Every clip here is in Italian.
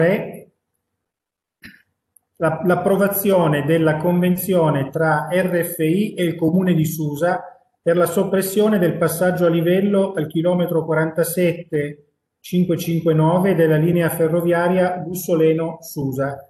l'approvazione della convenzione tra RFI e il Comune di Susa per la soppressione del passaggio a livello al chilometro 47,559 della linea ferroviaria Bussoleno-Susa.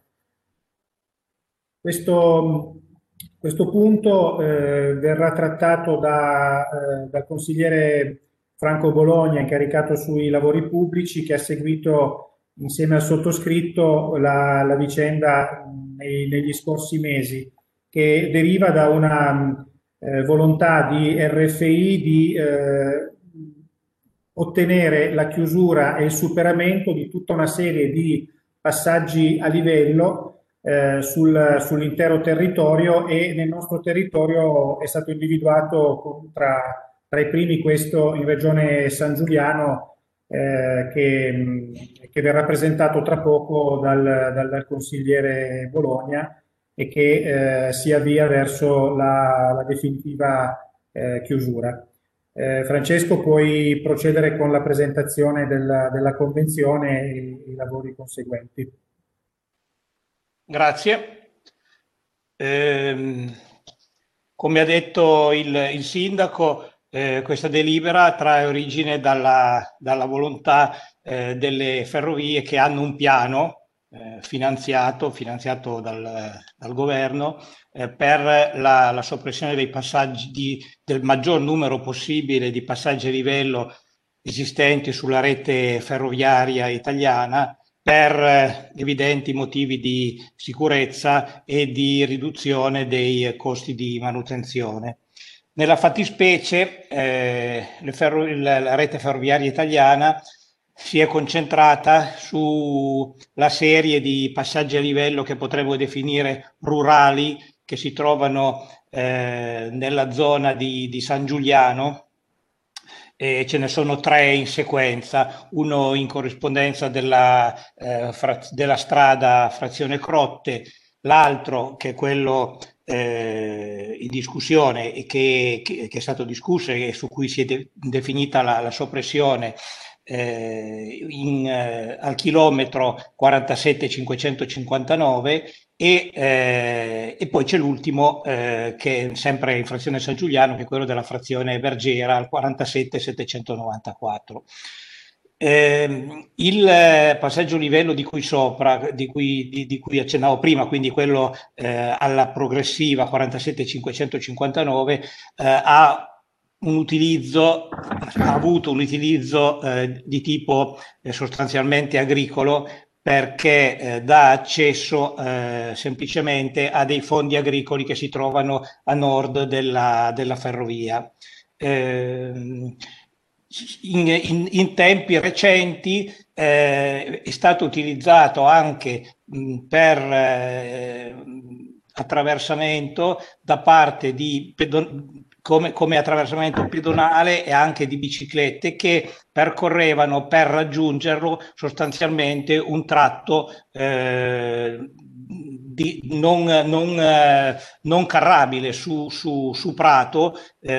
Questo punto verrà trattato dal consigliere Franco Bologna, incaricato sui lavori pubblici, che ha seguito insieme al sottoscritto la vicenda negli scorsi mesi, che deriva da una volontà di RFI di ottenere la chiusura e il superamento di tutta una serie di passaggi a livello sull'intero territorio, e nel nostro territorio è stato individuato tra i primi questo in regione San Giuliano, che verrà presentato tra poco dal consigliere Bologna, e che si avvia verso la definitiva chiusura. Francesco, puoi procedere con la presentazione della convenzione e i lavori conseguenti. Grazie. Come ha detto il sindaco, questa delibera trae origine dalla volontà delle ferrovie, che hanno un piano finanziato dal governo per la soppressione dei passaggi, del maggior numero possibile di passaggi a livello esistenti sulla rete ferroviaria italiana, per evidenti motivi di sicurezza e di riduzione dei costi di manutenzione. Nella fattispecie la rete ferroviaria italiana si è concentrata sulla serie di passaggi a livello che potremmo definire rurali, che si trovano nella zona di San Giuliano. Ce ne sono 3 in sequenza, uno in corrispondenza della strada frazione Crotte, l'altro, che è quello in discussione e che è stato discusso e su cui si è definita la soppressione, al chilometro 47,559, e poi c'è l'ultimo, che è sempre in frazione San Giuliano, che è quello della frazione Vergera al 47,794. Il passaggio livello di cui accennavo prima, quindi quello alla progressiva 47,559, ha avuto un utilizzo di tipo sostanzialmente agricolo, perché dà accesso semplicemente a dei fondi agricoli che si trovano a nord della ferrovia. In tempi recenti è stato utilizzato anche per attraversamento da parte di come attraversamento pedonale e anche di biciclette, che percorrevano per raggiungerlo sostanzialmente un tratto non carrabile su prato,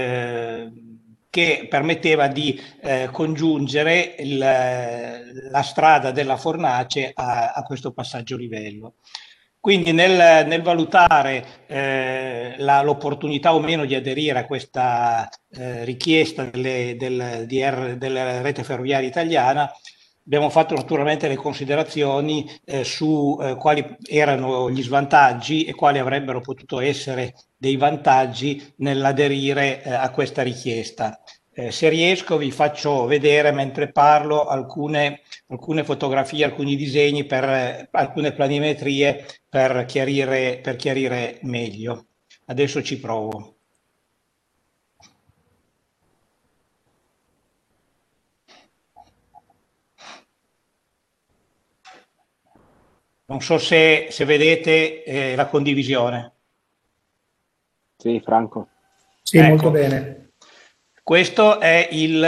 che permetteva di congiungere la strada della Fornace a questo passaggio livello. Quindi nel valutare l'opportunità o meno di aderire a questa richiesta della rete ferroviaria italiana, abbiamo fatto naturalmente le considerazioni su quali erano gli svantaggi e quali avrebbero potuto essere dei vantaggi nell'aderire a questa richiesta. Se riesco vi faccio vedere, mentre parlo, alcune fotografie, alcuni disegni, per alcune planimetrie, per chiarire meglio. Adesso ci provo. Non so se vedete la condivisione. Sì, Franco. Sì, ecco. Molto bene. Questo è il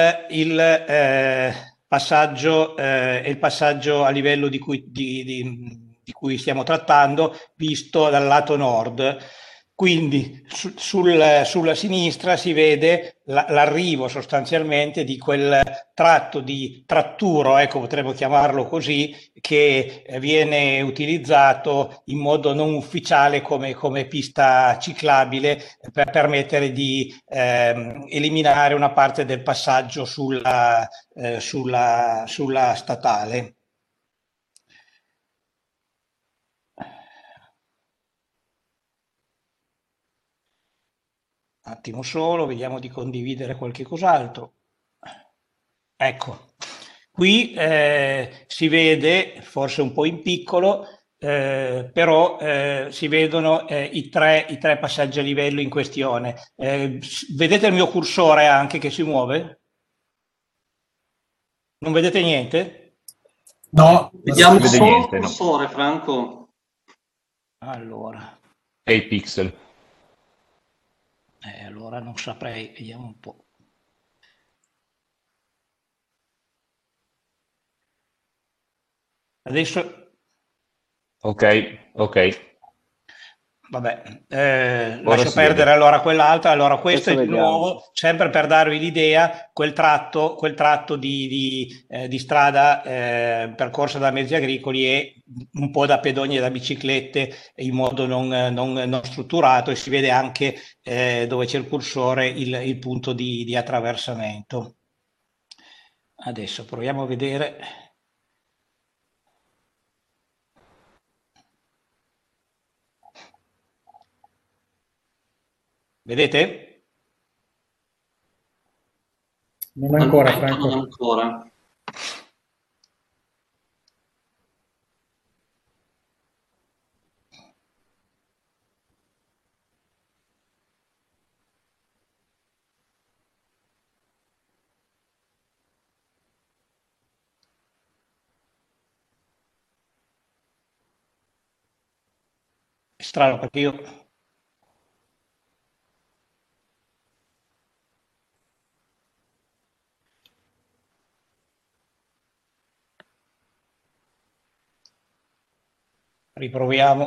passaggio a livello di cui stiamo trattando, visto dal lato nord. Quindi sulla sinistra si vede l'arrivo sostanzialmente di quel tratto di tratturo, ecco, potremmo chiamarlo così, che viene utilizzato in modo non ufficiale come pista ciclabile per permettere di eliminare una parte del passaggio sulla statale. Attimo solo, vediamo di condividere qualche cos'altro. Ecco, qui si vede, forse un po' in piccolo, però si vedono i tre passaggi a livello in questione. Vedete il mio cursore anche che si muove? Non vedete niente? No, Vediamo non si vede solo il niente, no. cursore, Franco. Allora, E i pixel. allora non saprei, vediamo un po'. Adesso Ok. vabbè, Ora lascio si perdere vede. allora quell'altra. Allora, questo Adesso è di vediamo. nuovo, sempre per darvi l'idea, quel tratto di strada percorsa da mezzi agricoli e un po' da pedoni e da biciclette in modo non strutturato, e si vede anche dove c'è il cursore il punto di attraversamento. Adesso proviamo a vedere. Vedete? Non ancora, Non Franco. ancora. È strano perché io... Riproviamo.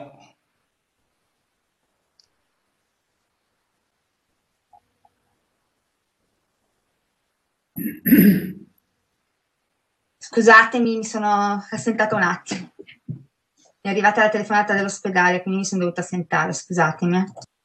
Scusatemi, mi sono assentata un attimo. È arrivata la telefonata dell'ospedale, quindi mi sono dovuta assentare, scusatemi.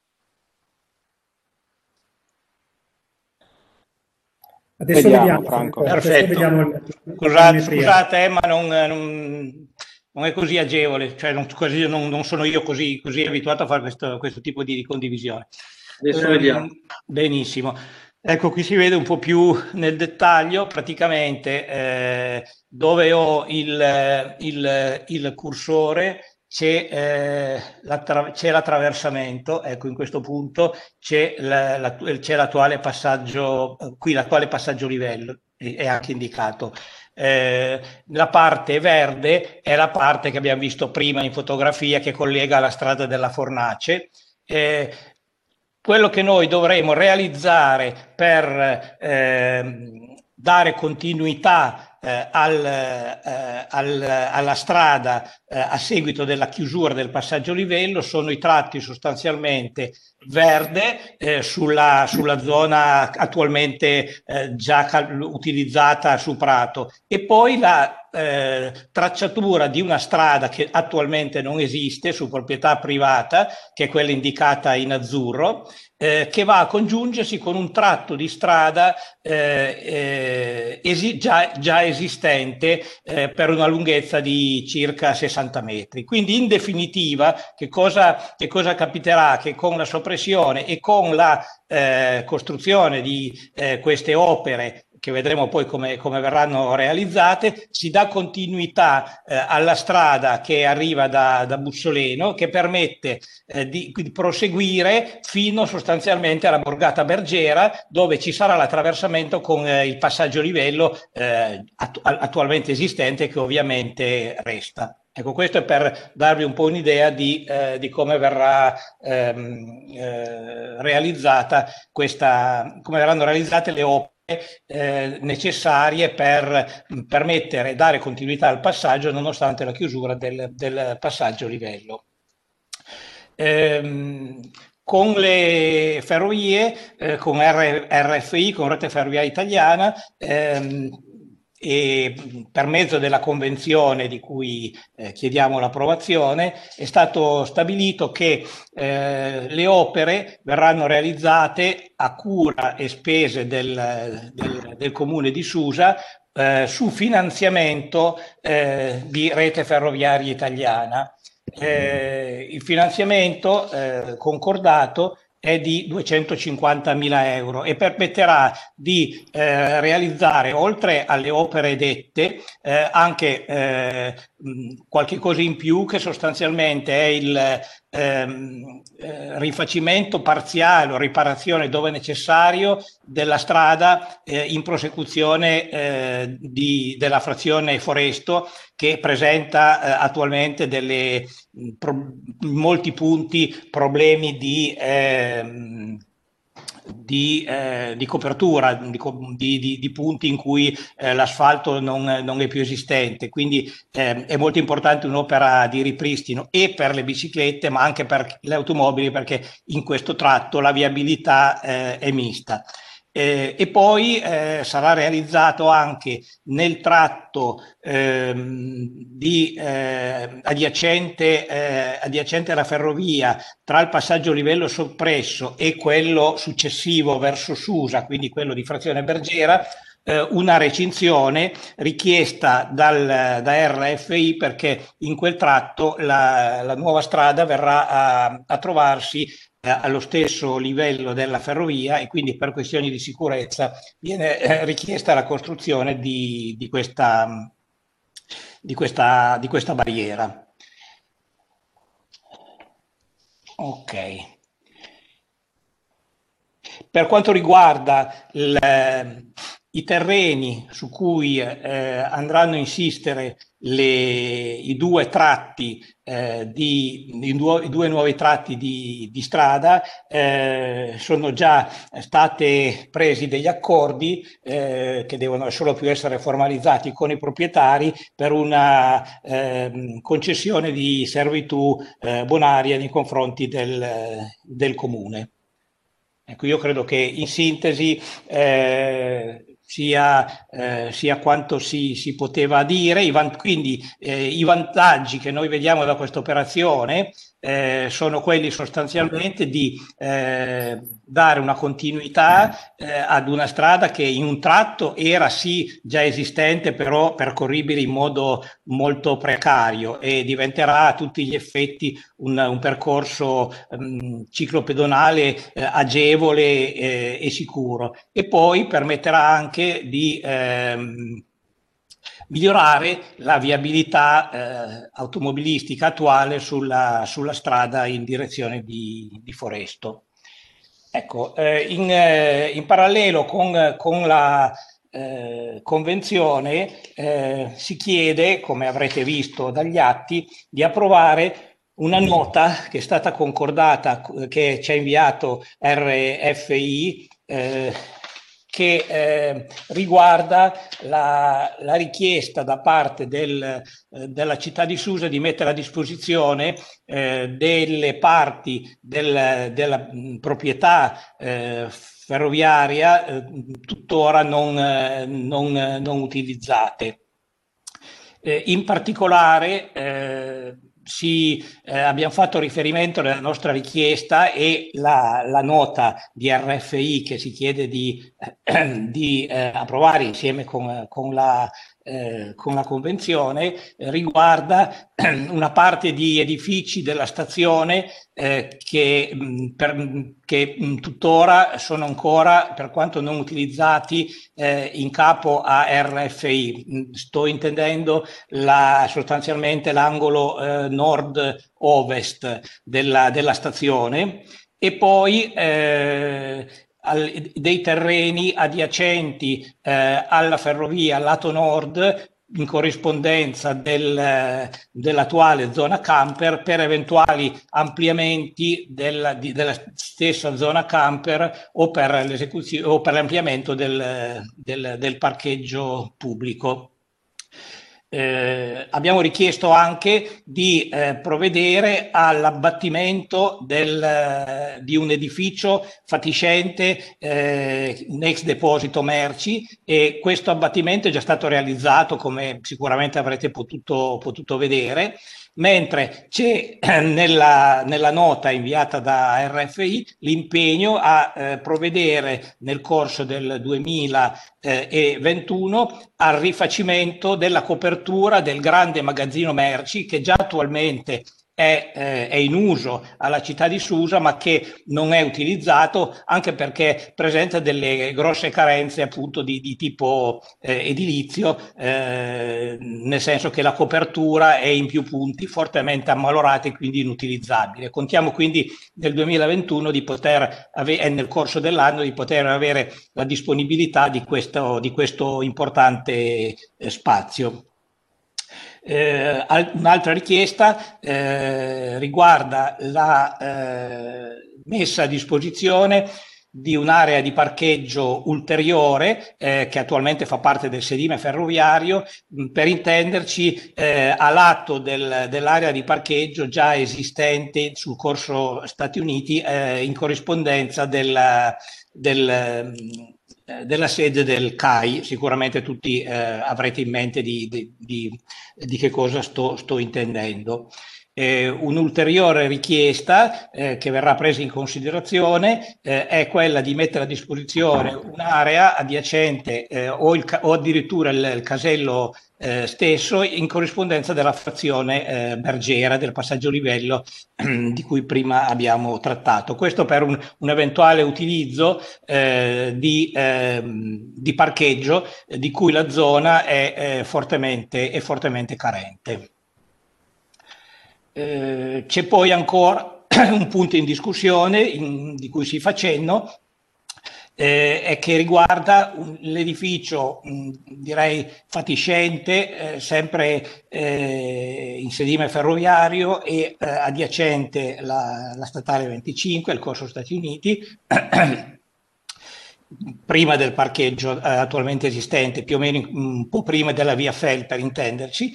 Adesso vediamo, Franco. Adesso Perfetto. vediamo la planimetria. Scusate, ma non è così agevole, cioè non sono io così abituato a fare questo tipo di condivisione. Adesso vediamo. Benissimo. Ecco, qui si vede un po' più nel dettaglio, praticamente dove ho il cursore c'è l'attraversamento, ecco, in questo punto c'è l'attuale passaggio, qui l'attuale passaggio livello è anche indicato. La parte verde è la parte che abbiamo visto prima in fotografia, che collega alla strada della Fornace. Quello che noi dovremo realizzare per dare continuità alla strada a seguito della chiusura del passaggio livello sono i tratti sostanzialmente verde sulla zona attualmente già utilizzata su Prato, e poi la tracciatura di una strada che attualmente non esiste, su proprietà privata, che è quella indicata in azzurro, che va a congiungersi con un tratto di strada già esistente per una lunghezza di circa 60 metri. Quindi, in definitiva, che cosa capiterà? Che con la soppressione e con la costruzione di queste opere, che vedremo poi come verranno realizzate, si dà continuità alla strada che arriva da Bussoleno, che permette di proseguire fino sostanzialmente alla borgata Bergera, dove ci sarà l'attraversamento con il passaggio livello attualmente esistente, che ovviamente resta. Ecco, questo è per darvi un po' un'idea di come verrà realizzata come verranno realizzate le opere necessarie per permettere e dare continuità al passaggio nonostante la chiusura del passaggio livello. con le ferrovie, con RFI, con Rete Ferroviaria Italiana, e per mezzo della convenzione di cui chiediamo l'approvazione, è stato stabilito che le opere verranno realizzate a cura e spese del comune di Susa, su finanziamento di Rete Ferroviaria Italiana. Il finanziamento concordato è di 250.000 euro e permetterà di realizzare, oltre alle opere dette, anche qualche cosa in più, che sostanzialmente è il rifacimento parziale o riparazione, dove necessario, della strada in prosecuzione della frazione Foresto, che presenta attualmente in molti punti problemi di copertura, di punti in cui l'asfalto non è più esistente. Quindi è molto importante un'opera di ripristino e per le biciclette, ma anche per le automobili, perché in questo tratto la viabilità è mista. E poi sarà realizzato anche nel tratto adiacente alla ferrovia, tra il passaggio livello soppresso e quello successivo verso Susa, quindi quello di Frazione Bergera, una recinzione richiesta da RFI, perché in quel tratto la nuova strada verrà a trovarsi allo stesso livello della ferrovia, e quindi per questioni di sicurezza viene richiesta la costruzione di questa barriera. Ok. Per quanto riguarda i terreni su cui andranno a insistere i due nuovi tratti di strada, sono già stati presi degli accordi che devono solo più essere formalizzati con i proprietari per una concessione di servitù bonaria nei confronti del comune. Ecco, io credo che in sintesi sia quanto si poteva dire. Quindi i vantaggi che noi vediamo da questa operazione sono quelli sostanzialmente di dare una continuità ad una strada che in un tratto era sì già esistente, però percorribile in modo molto precario, e diventerà a tutti gli effetti un percorso ciclopedonale agevole e sicuro, e poi permetterà anche di migliorare la viabilità automobilistica attuale sulla strada in direzione di Foresto. Ecco, in parallelo con la convenzione si chiede, come avrete visto dagli atti, di approvare una nota che è stata concordata, che ci ha inviato RFI, che riguarda la richiesta da parte della città di Susa di mettere a disposizione delle parti della proprietà ferroviaria tuttora non utilizzate. In particolare abbiamo fatto riferimento nella nostra richiesta, e la nota di RFI che si chiede di approvare insieme con la convenzione riguarda una parte di edifici della stazione che tuttora sono ancora, per quanto non utilizzati, in capo a RFI. Sto intendendo sostanzialmente l'angolo nord-ovest della stazione, e poi dei terreni adiacenti alla ferrovia lato nord, in corrispondenza dell'attuale zona camper, per eventuali ampliamenti della stessa zona camper o per l'ampliamento del parcheggio pubblico. abbiamo richiesto anche di provvedere all'abbattimento di un edificio fatiscente, un ex deposito merci, e questo abbattimento è già stato realizzato, come sicuramente avrete potuto vedere, mentre c'è nella nota inviata da RFI l'impegno a provvedere nel corso del 2021 al rifacimento della copertura del grande magazzino merci che già attualmente è in uso alla città di Susa, ma che non è utilizzato, anche perché presenta delle grosse carenze appunto di tipo edilizio, nel senso che la copertura è in più punti fortemente ammalorata e quindi inutilizzabile. Contiamo quindi nel 2021 di poter e nel corso dell'anno di poter avere la disponibilità di questo importante spazio. Un'altra richiesta riguarda la messa a disposizione di un'area di parcheggio ulteriore che attualmente fa parte del sedime ferroviario, per intenderci a lato dell'area di parcheggio già esistente sul corso Stati Uniti, in corrispondenza della sede del CAI. Sicuramente tutti avrete in mente di che cosa sto intendendo. Un'ulteriore richiesta che verrà presa in considerazione è quella di mettere a disposizione un'area adiacente o addirittura il casello stesso in corrispondenza della frazione Bergera, del passaggio livello di cui prima abbiamo trattato. Questo per un eventuale utilizzo di parcheggio di cui la zona è fortemente carente. C'è poi ancora un punto in discussione di cui si fa cenno, e che riguarda l'edificio, direi fatiscente, sempre in sedime ferroviario e adiacente la statale 25, il corso Stati Uniti, prima del parcheggio attualmente esistente, più o meno un po' prima della via Fell, per intenderci,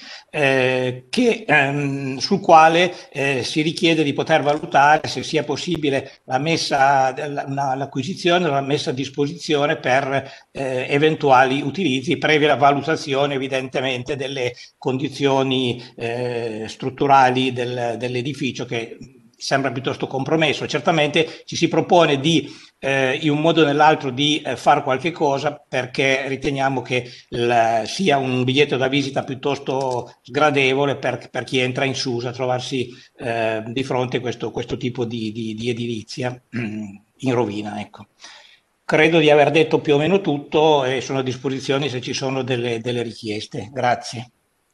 sul quale si richiede di poter valutare se sia possibile l'acquisizione o la messa a disposizione per eventuali utilizzi, previa la valutazione evidentemente delle condizioni strutturali dell'edificio, che sembra piuttosto compromesso. Certamente ci si propone in un modo o nell'altro di fare qualche cosa, perché riteniamo che sia un biglietto da visita piuttosto sgradevole per chi entra in Susa, trovarsi di fronte a questo tipo di edilizia in rovina. Ecco. Credo di aver detto più o meno tutto e sono a disposizione se ci sono delle richieste. Grazie.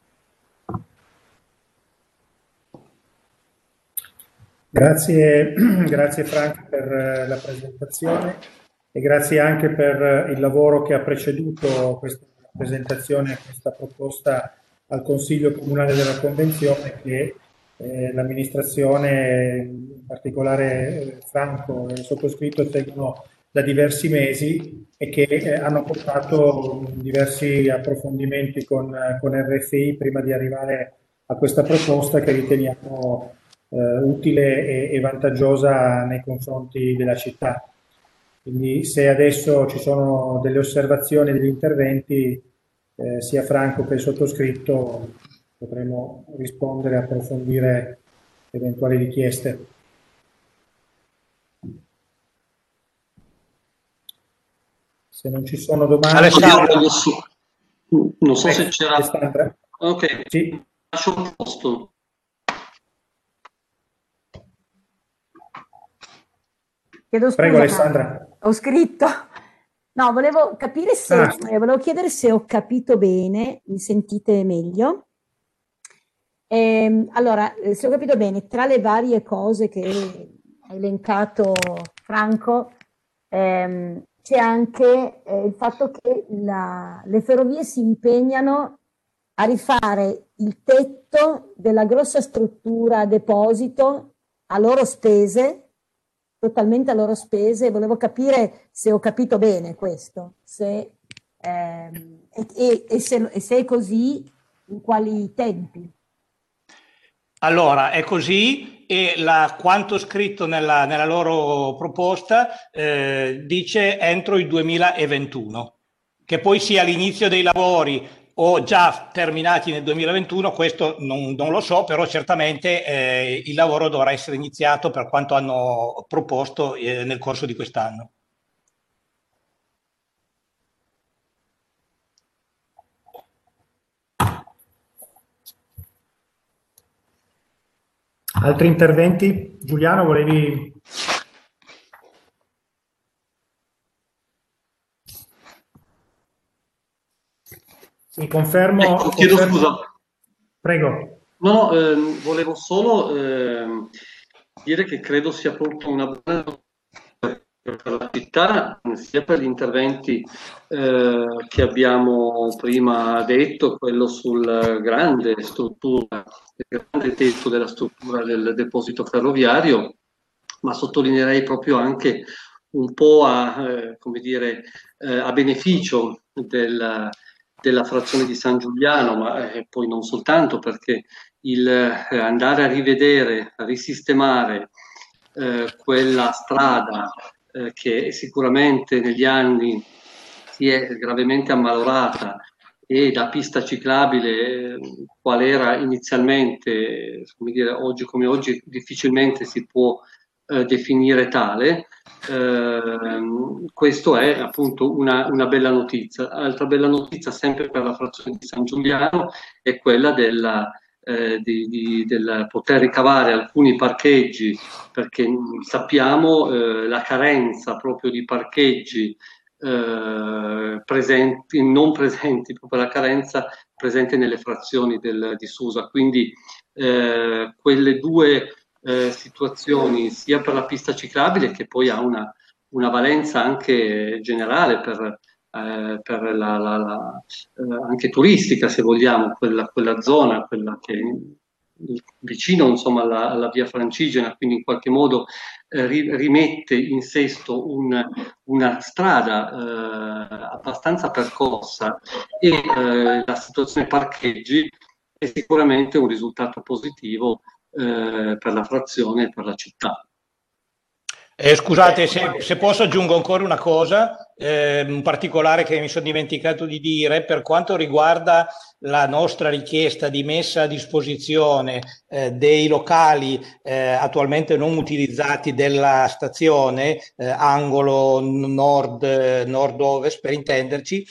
Grazie Franco per la presentazione e grazie anche per il lavoro che ha preceduto questa presentazione, questa proposta al Consiglio Comunale della Convenzione, che l'amministrazione, in particolare Franco e il sottoscritto, seguono da diversi mesi e che hanno portato diversi approfondimenti con RFI prima di arrivare a questa proposta che riteniamo utile e vantaggiosa nei confronti della città. Quindi se adesso ci sono delle osservazioni, degli interventi, sia Franco che il sottoscritto potremo rispondere e approfondire eventuali richieste. Se non ci sono domande... Non so se c'era... Alessandra? Ok, sì. Lascio il posto. Chiedo scusa, prego Alessandra. Ho scritto. No, volevo capire volevo chiedere se ho capito bene, mi sentite meglio? Allora, se ho capito bene, tra le varie cose che ha elencato Franco, c'è anche il fatto che le ferrovie si impegnano a rifare il tetto della grossa struttura a deposito a loro spese, totalmente a loro spese. Volevo capire se ho capito bene questo, se è così, in quali tempi? Allora, è così e quanto scritto nella loro proposta dice entro il 2021, che poi sia l'inizio dei lavori o già terminati nel 2021, questo non lo so, però certamente il lavoro dovrà essere iniziato per quanto hanno proposto nel corso di quest'anno. Altri interventi? Giuliano, volevi? Sì, confermo. Ecco, chiedo scusa. Prego. No, volevo solo dire che credo sia proprio una buona per la città, sia per gli interventi che abbiamo prima detto, quello sul grande struttura, il grande tetto della struttura del deposito ferroviario, ma sottolineerei proprio anche un po' come dire, a beneficio della frazione di San Giuliano, ma poi non soltanto, perché andare a rivedere, a risistemare quella strada che sicuramente negli anni si è gravemente ammalorata e da pista ciclabile, qual era inizialmente, come dire, oggi come oggi difficilmente si può definire tale. Questo è appunto una bella notizia. Altra bella notizia, sempre per la frazione di San Giuliano, è quella del poter ricavare alcuni parcheggi, perché sappiamo la carenza proprio di parcheggi presenti, non presenti, proprio la carenza presente nelle frazioni di Susa. Quindi quelle due situazioni, sia per la pista ciclabile, che poi ha una valenza anche generale per anche turistica, se vogliamo, quella zona, quella che vicino, insomma, alla via Francigena, quindi in qualche modo rimette in sesto una strada abbastanza percorsa, e la situazione parcheggi è sicuramente un risultato positivo per la frazione e per la città. Scusate, se posso aggiungo ancora una cosa, un particolare che mi sono dimenticato di dire per quanto riguarda la nostra richiesta di messa a disposizione dei locali attualmente non utilizzati della stazione, angolo nord-ovest per intenderci.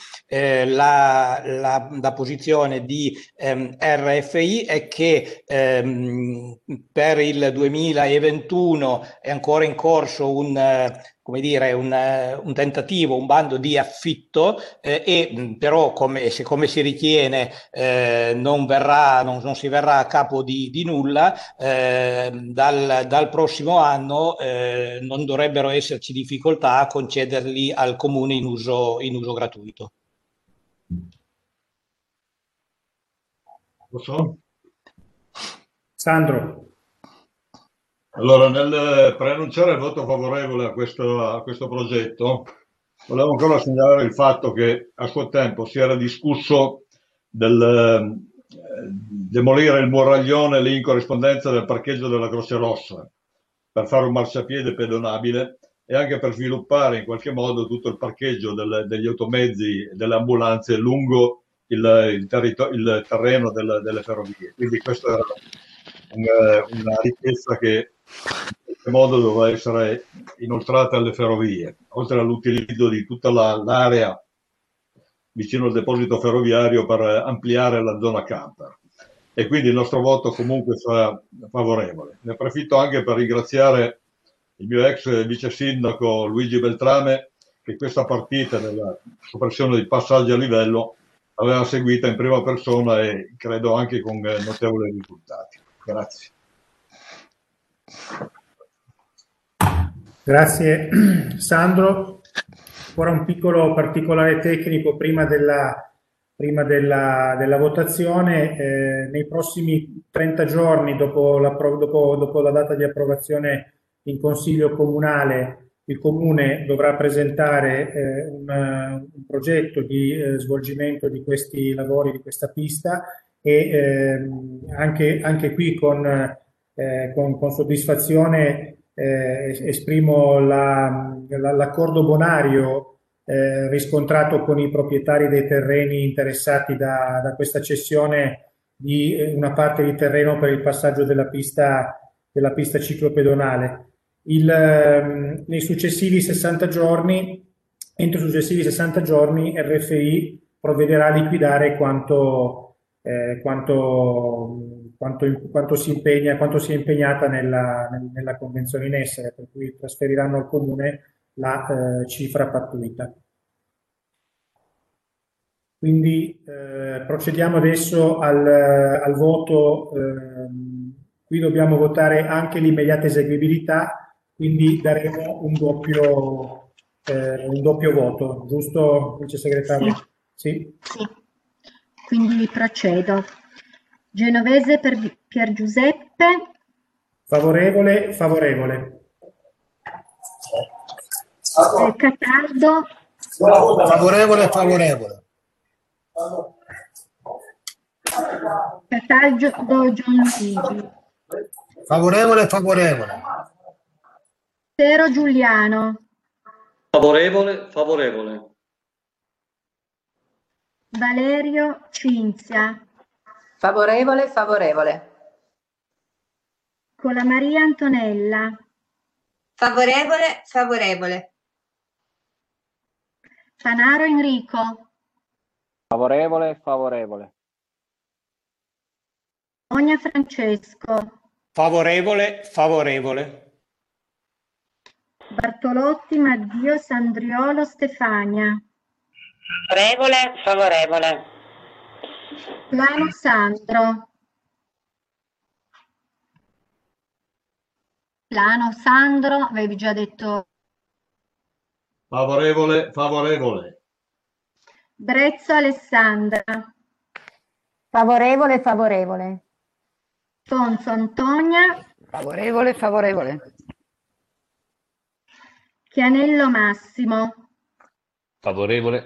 La posizione di RFI è che per il 2021 è ancora in corso un tentativo, un bando di affitto, però come si ritiene non si verrà a capo di nulla, dal prossimo anno non dovrebbero esserci difficoltà a concederli al comune in uso gratuito. Lo so. Sandro. Allora, nel preannunciare il voto favorevole a questo progetto, volevo ancora segnalare il fatto che a suo tempo si era discusso del demolire il muraglione lì in corrispondenza del parcheggio della Croce Rossa per fare un marciapiede pedonabile e anche per sviluppare in qualche modo tutto il parcheggio degli automezzi e delle ambulanze lungo il terreno delle ferrovie. Quindi questa era una richiesta che in qualche modo doveva essere inoltrata alle ferrovie, oltre all'utilizzo di tutta l'area vicino al deposito ferroviario per ampliare la zona camper. E quindi il nostro voto comunque sarà favorevole. Ne approfitto anche per ringraziare il mio ex vice sindaco Luigi Beltrame, che questa partita della soppressione dei passaggi a livello aveva seguita in prima persona e credo anche con notevoli risultati. Grazie. Grazie Sandro. Ancora un piccolo particolare tecnico prima della votazione. Nei prossimi 30 giorni dopo la data di approvazione in Consiglio Comunale, il Comune dovrà presentare un progetto di svolgimento di questi lavori, di questa pista, anche qui con soddisfazione esprimo l'accordo bonario riscontrato con i proprietari dei terreni interessati da questa cessione di una parte di terreno per il passaggio della pista ciclopedonale. Nei successivi 60 giorni, entro i successivi 60 giorni, RFI provvederà a liquidare quanto si è impegnata nella convenzione in essere, per cui trasferiranno al comune la cifra pattuita. Quindi procediamo adesso al voto. Qui dobbiamo votare anche l'immediata eseguibilità, quindi daremo un doppio voto, giusto, vice segretario? Sì. Quindi procedo. Genovese per Pier Giuseppe. Favorevole. Cataldo. Favorevole. Cataldo Gianluigi. Favorevole. Tero Giuliano. Favorevole. Valerio Cinzia. Favorevole. Colamaria Antonella. Favorevole. Panaro Enrico. Favorevole. Ogna Francesco. Favorevole. Bartolotti Maddio Sandriolo Stefania. Favorevole. Plano Sandro. Avevi già detto. Favorevole. Brezzo Alessandra. Favorevole. Tonzo Antonia. Favorevole. Chianello Massimo. Favorevole.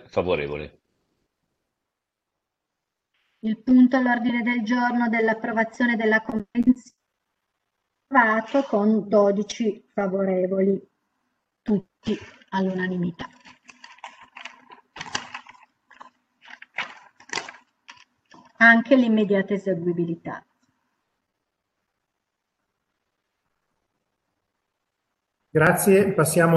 Il punto all'ordine del giorno dell'approvazione della convenzione approvato con 12 favorevoli, tutti all'unanimità. Anche l'immediata eseguibilità. Grazie, passiamo